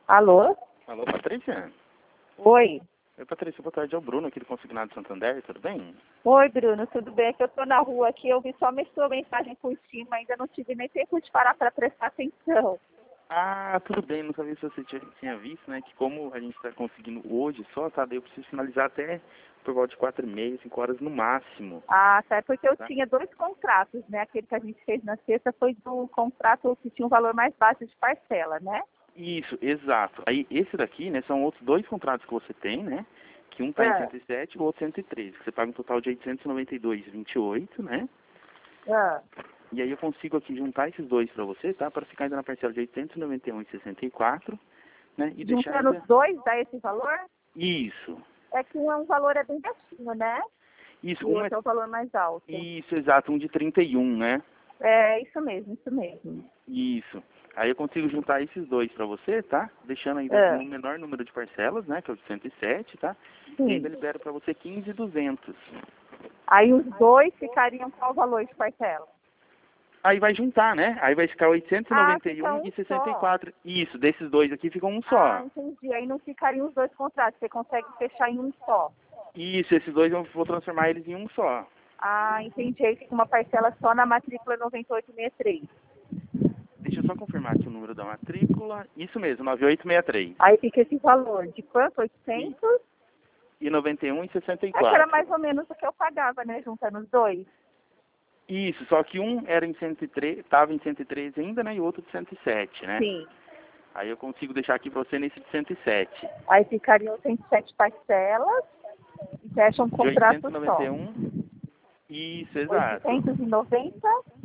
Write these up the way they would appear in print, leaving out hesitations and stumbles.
Alô? Alô, Patrícia? Oi. Oi, Patrícia, boa tarde. É o Bruno aqui do Consignado Santander, tudo bem? Oi, Bruno, tudo bem? É que eu tô na rua aqui, eu vi só sua mensagem por cima, ainda não tive nem tempo de parar para prestar atenção. Ah, tudo bem, não sabia se você tinha visto, né? Que como a gente está conseguindo hoje só, tá? Daí eu preciso finalizar até por volta de 4h30, 5 horas no máximo. Ah, tá, é porque eu Tá? tinha dois contratos, né? Aquele que a gente fez na sexta foi do contrato que tinha um valor mais baixo de parcela, né? Isso, exato. Aí esse daqui, né, são outros dois contratos que você tem, né? Que um tá em Ah, 107 e o outro 113, que você paga um total de 892,28, né? ah. E aí eu consigo aqui juntar esses dois para você, tá? Para ficar ainda na parcela de 891,64, né? E deixar Juntando ainda... os dois, dá esse valor? Isso. É que um é um valor é bem baixinho, né? Isso, E o um é... outro é o valor mais alto. Isso, exato, um de 31, né? É, isso mesmo, isso mesmo. Isso. Aí eu consigo juntar esses dois para você, tá? Deixando ainda Ah, no menor número de parcelas, né? Que é o de 107, tá? E ainda sim. libero para você 15,200. Aí os dois ficariam qual o valor de parcela? Aí vai juntar, né? Aí vai ficar Ah, fica um só. 891,64. Isso, desses dois aqui ficam um Ah, só. entendi. Aí não ficariam os dois contratos, você consegue fechar em um só. Isso, esses dois eu vou transformar eles em um só. Ah, entendi. Aí fica uma parcela só na matrícula 9863. Deixa eu só confirmar aqui o número da matrícula. Isso mesmo, 9863. Aí fica esse valor de quanto? E, 800? e É que era 91,64. mais ou menos o que eu pagava, né? Juntando os dois. Isso, só que um era em 103, estava em 113 ainda, né? E o outro de 107, né? Sim. Aí eu consigo deixar aqui pra você nesse de 107. Aí ficariam 107 parcelas e fecha um De contrato só. 891. Isso, exato. 890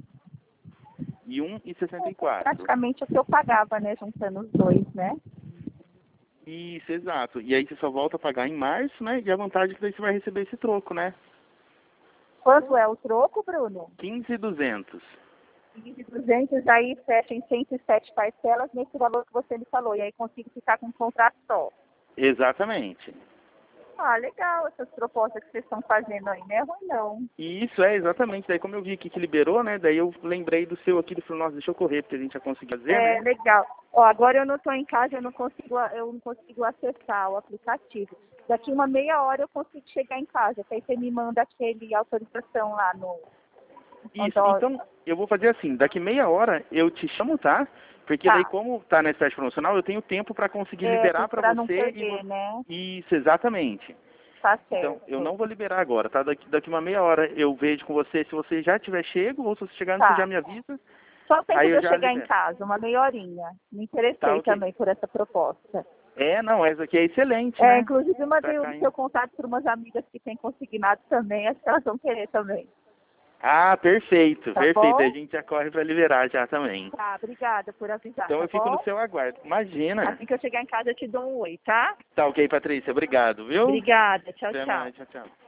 E 1,64. praticamente o que eu pagava, né? Juntando os dois, né? Isso, exato. E aí você só volta a pagar em março, né? E a vantagem é que daí você vai receber esse troco, né? Quanto é o troco, Bruno? 15,200. 200, aí fecha em 107 parcelas nesse valor que você me falou. E aí consigo ficar com um contrato só. Exatamente. Ah, legal essas propostas que vocês estão fazendo aí, não é ruim não. E isso é exatamente. Daí como eu vi aqui que liberou, né? Daí eu lembrei do seu aqui, do falei, nossa, deixa eu correr, porque a gente já conseguiu fazer, É, né? legal. Ó, agora eu não estou em casa, eu não consigo acessar o aplicativo. Daqui uma meia hora eu consigo chegar em casa, que aí você me manda aquele autorização lá no... Isso, então eu vou fazer assim, daqui meia hora eu te chamo, tá? Porque daí Tá, como tá na espécie promocional, eu tenho tempo para conseguir liberar para para não você e perder, né? Isso, exatamente. Tá Então, eu certo. não vou liberar agora, tá? Daqui uma meia hora eu vejo com você se você já tiver chego ou se você chegar antes você já Tá. me avisa, Só o tempo aí de eu eu já chegar em libero. casa, uma meia horinha. Me Tá, interessei ok. também por essa proposta. É, não, essa aqui é excelente, É, né? inclusive Pra mandei o cá, hein? seu contato para umas amigas que têm consignado também, acho que elas vão querer também. Ah, perfeito, Tá perfeito. A bom? gente já corre para liberar já também. Tá, obrigada por avisar, Então tá eu fico no bom? seu aguardo. Imagina. Assim que eu chegar em casa eu te dou um oi, tá? Tá ok, Patrícia. Obrigado, viu? Obrigada, tchau, Até tchau. mais, tchau, tchau.